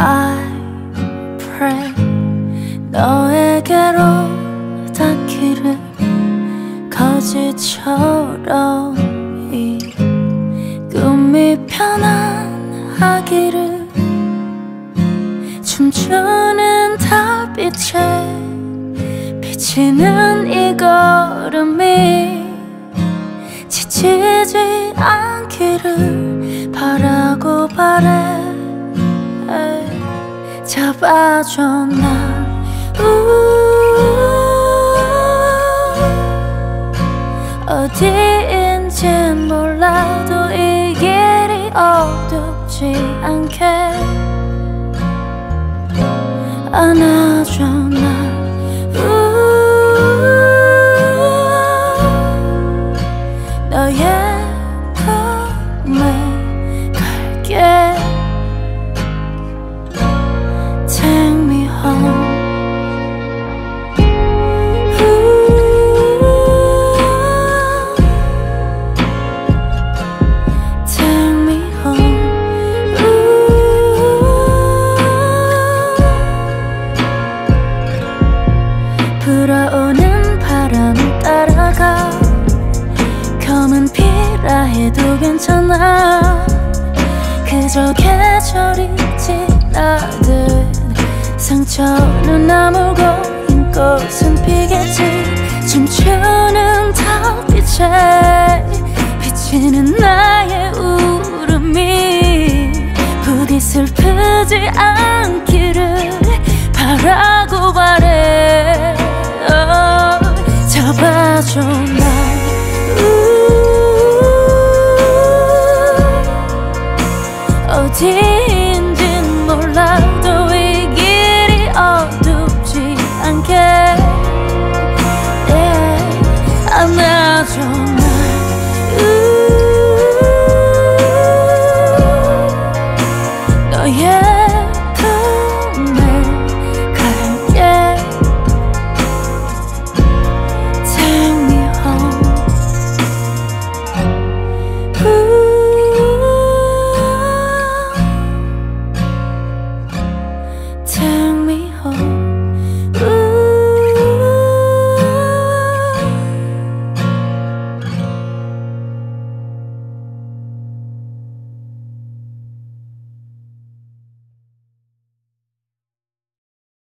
I pray 너에게로 닿기를 거짓처럼 이 꿈이 편안하기를 춤추는 달빛에 비치는 이 걸음이 지치지 않기를 바라고 바래 잡아줘 날 어디인진 몰라도 이 길이 어둡지 않게 안아줘 날 너의 품에 갈게 Take me home Take me home 불어오는 바람을 따라가 검은 피라 해도 괜찮아 그저 계절이 지나듯 상처는 아물고 흰꽃은 피겠지 춤추는 달빛에 비치는 나의 울음이 부디 슬프지 않기를 바라고 바래 잡아줘 날 어디